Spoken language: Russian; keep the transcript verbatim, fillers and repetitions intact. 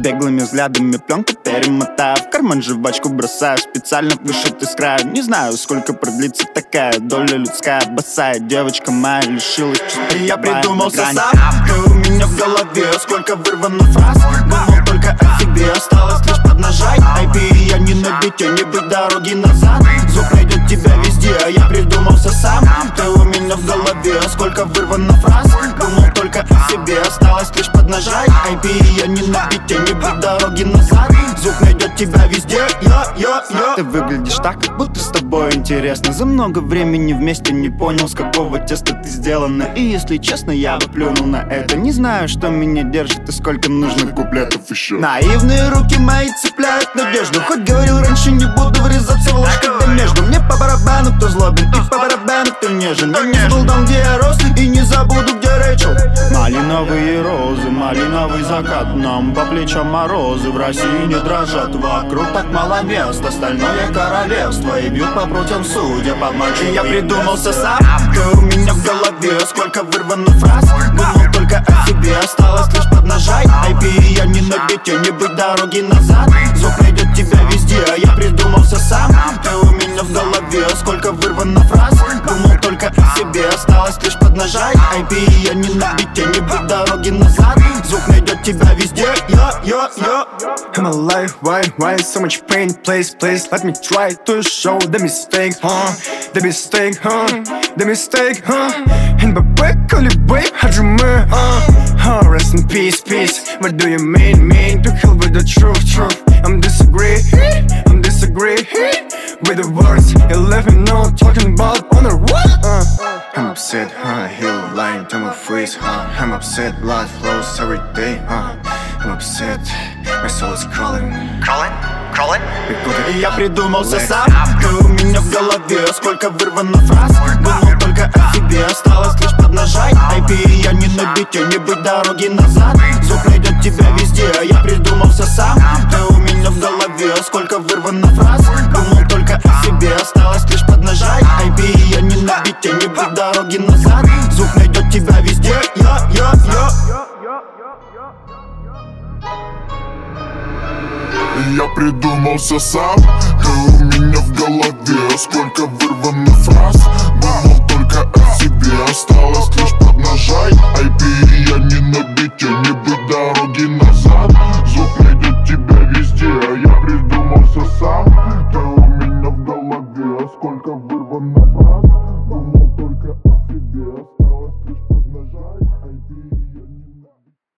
Беглыми взглядами пленку перемотаю, в карман жвачку бросаю, специально вышит из края. Не знаю, сколько продлится такая доля людская. Босая девочка моя лишилась чувств. И я придумался сам, ты у меня в голове, сколько вырвано фраз. Думал только о себе, осталось лишь поднажать. ай пи, я не на бите, не быть дороги назад. Звук найдет тебя везде, а я придумался сам. Ты у меня в голове, сколько вырвано фраз. Думал только о себе, осталось лишь поднажать. ай пи, я не на бите, не быть дороги назад. Звук найдет тебя везде, йо-йо-йо. Ты выглядишь так, как будто с тобой интересно. За много времени вместе не понял, с какого теста ты сделана. И если честно, я бы плюнул на это. Не знаю, что меня держит и сколько нужно куплетов еще. Наивные руки мои цепляют надежду. Хоть говорил раньше, не буду врезаться в ложь, когда между. Мне по барабану, кто злобен, и по барабану, кто нежен. Я не был там, где я рос, и не забуду, где Рэйчел. Малиновые розы, малиновый закат. Нам по плечам морозы, в России не дрожат. Вокруг так мало мест, остальное королевство. И бьют по прутьям судя, подмочи. Я придумался сам, ты у меня в голове, сколько вырвано фраз. Думал только о себе, осталось лишь поднажать. ай пи, я не на бите, не быть дороги назад. Звук найдет тебя везде, а я придумался сам. Ты у меня в голове, сколько вырвано фраз. Думал только о себе, осталось лишь поднажать. ай пи, я не на бите, не быть дороги назад. Звук найдет тебя везде, йо-йо-йо. I'm alive, why, why so much pain? Please, please, let me try to show the mistake, huh? The mistake, huh? The mistake, huh? In the back, call it babe, how'd you move, uh? Oh, rest in peace, peace. What do you mean, mean? To hell with the truth, truth. I'm disagree, I'm disagree with the words you let me know, talking about honor, what? Uh. I'm upset, huh? He'll lying to my face, huh? I'm upset, blood flows every day, huh? I'm upset, my soul is crawling. Crawling? Crawling? И я придумался сам, ты у меня в голове, сколько вырвано фраз. Думал только о себе, осталось лишь поднажать. ай пи, я не на бите, не быть дороги назад. Звук найдет тебя везде, а я придумался сам. Ты у меня в голове, сколько вырвано фраз. Думал только о себе, осталось лишь поднажать. ай пи, я не на бите, не быть дороги назад. Звук найдет тебя везде, йо-йо-йо. Я придумался сам, ты у меня в голове, сколько вырвано фраз. Думал только о себе, осталось лишь поднажать. ай пи, я не на бите, не быть дороги назад. Звук найдет тебя везде, а я придумался сам.